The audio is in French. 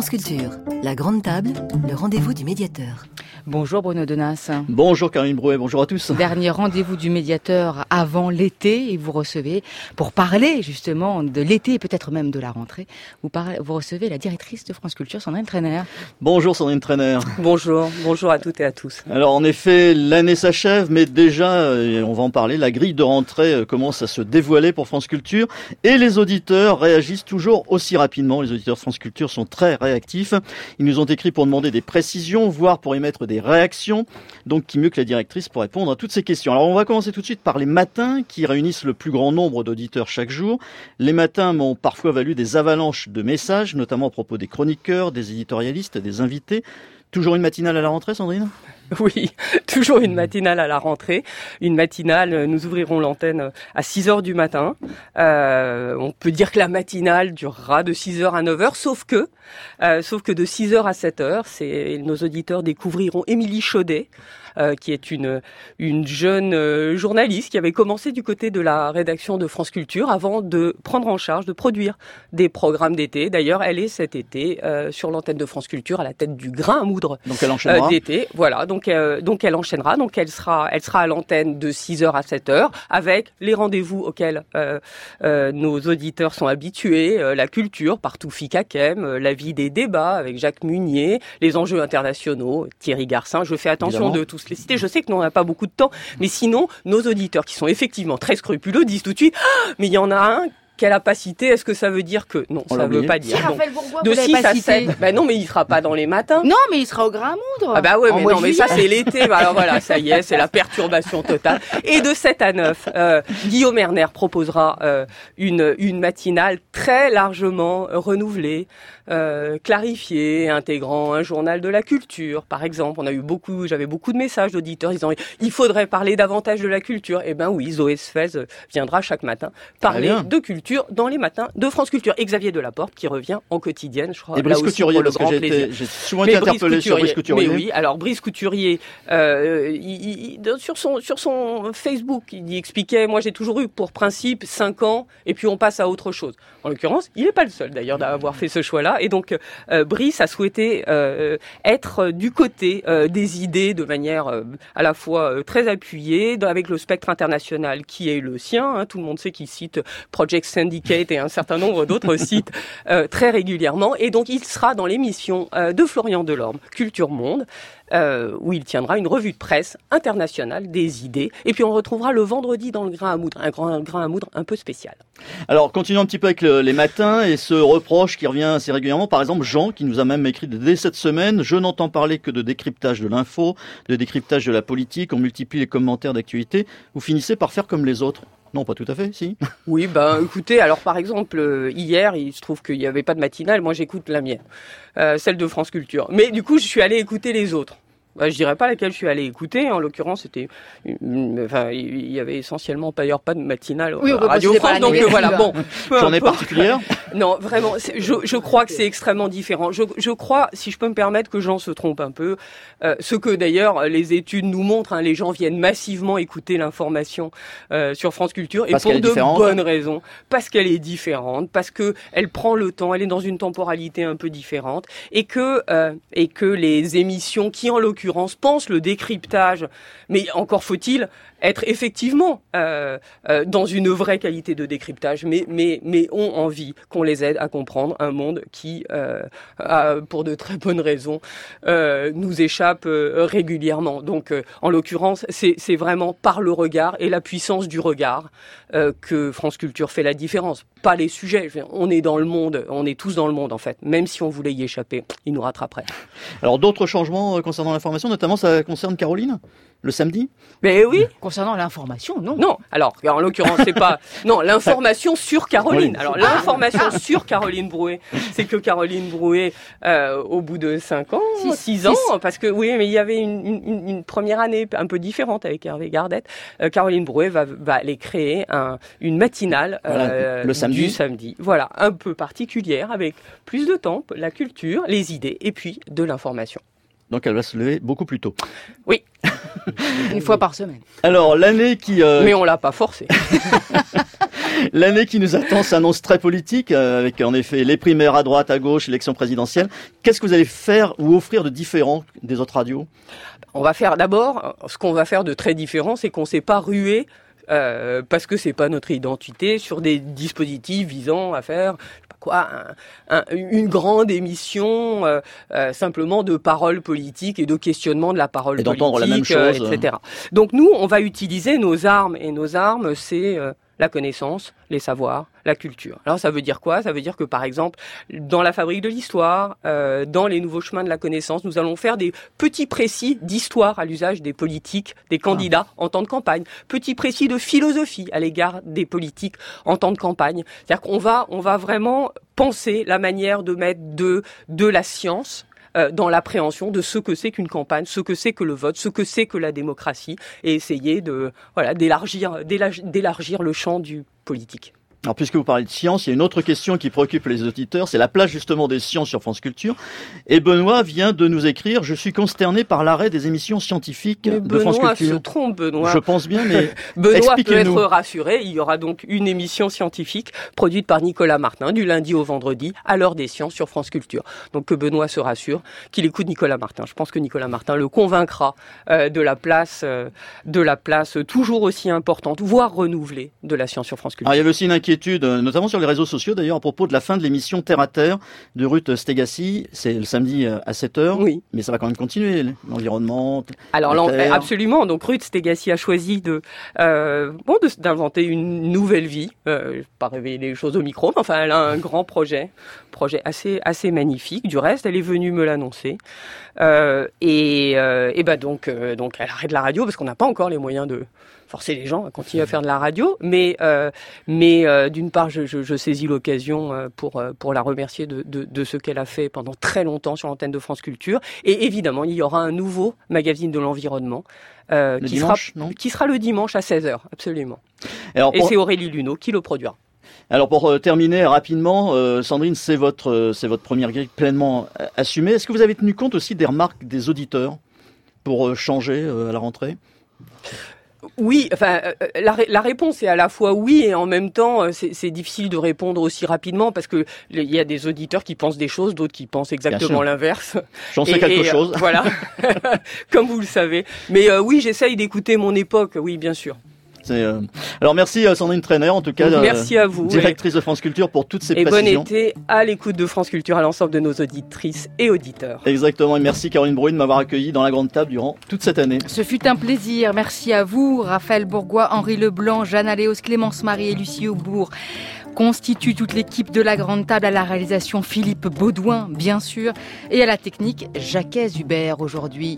France Culture, la grande table, le rendez-vous du médiateur. Bonjour Bruno Denas. Bonjour Caroline Brouet, bonjour à tous. Dernier rendez-vous du médiateur avant l'été et vous recevez, pour parler justement de l'été et peut-être même de la rentrée, vous recevez la directrice de France Culture, Sandrine Trainer. Bonjour Sandrine Trainer. Bonjour à toutes et à tous. Alors en effet, l'année s'achève, mais déjà, on va en parler, la grille de rentrée commence à se dévoiler pour France Culture et les auditeurs réagissent toujours aussi rapidement. Les auditeurs de France Culture sont très réactifs. Ils nous ont écrit pour demander des précisions, voire pour émettre des réactions. Donc qui mieux que la directrice pour répondre à toutes ces questions. Alors on va commencer tout de suite par les matins qui réunissent le plus grand nombre d'auditeurs chaque jour. Les matins m'ont parfois valu des avalanches de messages, notamment à propos des chroniqueurs, des éditorialistes, des invités. Toujours une matinale à la rentrée, Sandrine ? Oui, toujours une matinale à la rentrée. Une matinale, nous ouvrirons l'antenne à 6h du matin. On peut dire que la matinale durera de 6h à 9h, sauf que de 6h à 7h, nos auditeurs découvriront Émilie Chaudet, qui est une jeune journaliste qui avait commencé du côté de la rédaction de France Culture avant de prendre en charge, de produire des programmes d'été. D'ailleurs, elle est cet été sur l'antenne de France Culture à la tête du Grain à moudre. Donc elle enchaînera. D'été. Voilà, donc elle enchaînera. Donc elle sera à l'antenne de 6h à 7h avec les rendez-vous auxquels nos auditeurs sont habitués, la culture par Toufi Kakem, la vie des débats avec Jacques Munier, les enjeux internationaux, Thierry Garcin. Je fais attention de tous les citer. Je sais que nous on n'a pas beaucoup de temps, mais sinon nos auditeurs qui sont effectivement très scrupuleux disent tout de suite mais il y en a un. Quelle a pas cité, est-ce que ça veut dire que... Non, ça veut pas dire. Raphaël Bourgois, de 6 à 7. Ben non, mais il sera pas dans les matins. Non, mais il sera au Grain à moudre. Ah bah ouais, mais non, mais ça c'est l'été. Alors voilà, ça y est, c'est la perturbation totale. Et de 7 à 9, Guillaume Erner proposera une matinale très largement renouvelée, clarifiée, intégrant un journal de la culture, par exemple. J'avais beaucoup de messages d'auditeurs disant il faudrait parler davantage de la culture. Eh ben oui, Zoé Sfez viendra chaque matin parler de culture dans les matins de France Culture. Et Xavier Delaporte qui revient en quotidienne, je crois. Et Brice Couturier, parce que j'ai souvent été interpellé sur Brice Couturier. Mais oui, alors Brice Couturier, sur son Facebook, il expliquait, moi j'ai toujours eu pour principe 5 ans et puis on passe à autre chose. En l'occurrence, il n'est pas le seul d'ailleurs d'avoir fait ce choix-là. Et donc Brice a souhaité être du côté des idées de manière à la fois très appuyée, avec le spectre international qui est le sien. Tout le monde sait qu'il cite Project Syndicate et un certain nombre d'autres sites très régulièrement. Et donc, il sera dans l'émission de Florian Delorme, Culture Monde, où il tiendra une revue de presse internationale des idées. Et puis, on retrouvera le vendredi dans le Grain à moudre, un Grain à moudre un peu spécial. Alors, continuons un petit peu avec les matins et ce reproche qui revient assez régulièrement. Par exemple, Jean, qui nous a même écrit dès cette semaine, je n'entends parler que de décryptage de l'info, de décryptage de la politique, on multiplie les commentaires d'actualité. Vous finissez par faire comme les autres. Non, pas tout à fait, si. Oui, écoutez, alors par exemple, hier, il se trouve qu'il n'y avait pas de matinale, moi j'écoute la mienne, celle de France Culture. Mais du coup, je suis allé écouter les autres. Je dirais pas laquelle je suis allé écouter. En l'occurrence, c'était, il y avait essentiellement d'ailleurs pas de matinale à Radio France. Donc voilà, bon. Journée particulière. Non, vraiment, je crois que c'est extrêmement différent. Je crois, si je peux me permettre, que Jean se trompe un peu. Ce que d'ailleurs les études nous montrent, les gens viennent massivement écouter l'information sur France Culture et pour de bonnes raisons. Parce qu'elle est différente, parce que elle prend le temps, elle est dans une temporalité un peu différente, et que les émissions qui en l'occurrence pensent le décryptage, mais encore faut-il être effectivement dans une vraie qualité de décryptage, mais ont envie qu'on les aide à comprendre un monde qui, pour de très bonnes raisons, nous échappe régulièrement. Donc, en l'occurrence, c'est vraiment par le regard et la puissance du regard que France Culture fait la différence. Pas les sujets. On est dans le monde, on est tous dans le monde en fait. Même si on voulait y échapper, il nous rattraperait. Alors, d'autres changements concernant l'information, notamment ça concerne Caroline ? Le samedi ? Mais oui. Concernant l'information, non. Non. Alors, en l'occurrence, c'est pas... Non, l'information sur Caroline. Alors, l'information sur Caroline Brouet, c'est que Caroline Brouet, au bout de 5 ans, 6 ans, parce que, oui, mais il y avait une première année un peu différente avec Hervé Gardette. Caroline Brouet va aller créer une matinale le samedi. Du samedi. Voilà, un peu particulière, avec plus de temps, la culture, les idées, et puis de l'information. Donc elle va se lever beaucoup plus tôt. Oui. Une fois par semaine. Alors l'année qui... Mais on l'a pas forcé. L'année qui nous attend s'annonce très politique, avec en effet les primaires à droite, à gauche, l'élection présidentielle. Qu'est-ce que vous allez faire ou offrir de différent des autres radios ? On va faire d'abord, ce qu'on va faire de très différent, c'est qu'on ne s'est pas rué parce que c'est pas notre identité, sur des dispositifs visant à faire une grande émission simplement de paroles politiques et de questionnement de la parole politique, d'entendre la même chose, etc. Donc nous, on va utiliser nos armes, et nos armes, c'est la connaissance, les savoirs, la culture. Alors ça veut dire quoi ? Ça veut dire que par exemple, dans la fabrique de l'histoire, dans les nouveaux chemins de la connaissance, nous allons faire des petits précis d'histoire à l'usage des politiques, des candidats en temps de campagne, petits précis de philosophie à l'égard des politiques en temps de campagne. C'est-à-dire qu'on va vraiment penser la manière de mettre de la science dans l'appréhension de ce que c'est qu'une campagne, ce que c'est que le vote, ce que c'est que la démocratie, et essayer d'élargir le champ du politique. Alors, puisque vous parlez de science, il y a une autre question qui préoccupe les auditeurs, c'est la place justement des sciences sur France Culture. Et Benoît vient de nous écrire « Je suis consterné par l'arrêt des émissions scientifiques de France Culture ». Benoît se trompe, Benoît. Je pense bien, mais Benoît peut être rassuré, il y aura donc une émission scientifique produite par Nicolas Martin, du lundi au vendredi, à l'heure des sciences sur France Culture. Donc que Benoît se rassure, qu'il écoute Nicolas Martin. Je pense que Nicolas Martin le convaincra de la place toujours aussi importante, voire renouvelée, de la science sur France Culture. Alors, il y avait aussi une inquiétude, notamment sur les réseaux sociaux d'ailleurs, à propos de la fin de l'émission Terre à Terre de Ruth Stegacy. C'est le samedi à 7h. Oui. Mais ça va quand même continuer, l'environnement. Alors, absolument. Donc, Ruth Stegacy a choisi d'inventer une nouvelle vie. Je ne vais pas révéler les choses au micro, mais enfin, elle a un grand projet assez magnifique. Du reste, elle est venue me l'annoncer. Donc, elle arrête la radio parce qu'on n'a pas encore les moyens de forcer les gens à continuer à faire de la radio, mais d'une part, je saisis l'occasion pour la remercier de ce qu'elle a fait pendant très longtemps sur l'antenne de France Culture. Et évidemment, il y aura un nouveau magazine de l'environnement qui sera le dimanche à 16h, absolument. Et c'est Aurélie Luneau qui le produira. Alors pour terminer rapidement, Sandrine, c'est votre première grille pleinement assumée. Est-ce que vous avez tenu compte aussi des remarques des auditeurs pour changer à la rentrée ? Oui, enfin, la réponse est à la fois oui et en même temps, c'est difficile de répondre aussi rapidement parce que il y a des auditeurs qui pensent des choses, d'autres qui pensent exactement l'inverse. J'en sais quelque chose. Voilà, comme vous le savez. Mais oui, j'essaye d'écouter mon époque, oui, bien sûr. Alors merci Sandrine Trainer, en tout cas, merci à vous, directrice de France Culture, pour toutes ces précisions. Et bon été à l'écoute de France Culture, à l'ensemble de nos auditrices et auditeurs. Exactement, et merci Caroline Brune de m'avoir accueilli dans la grande table durant toute cette année. Ce fut un plaisir, merci à vous, Raphaël Bourgois, Henri Leblanc, Jeanne Aléos, Clémence Marie et Lucie Aubourg. Constitue toute l'équipe de la grande table, à la réalisation Philippe Baudouin, bien sûr, et à la technique Jacques Hubert. Aujourd'hui,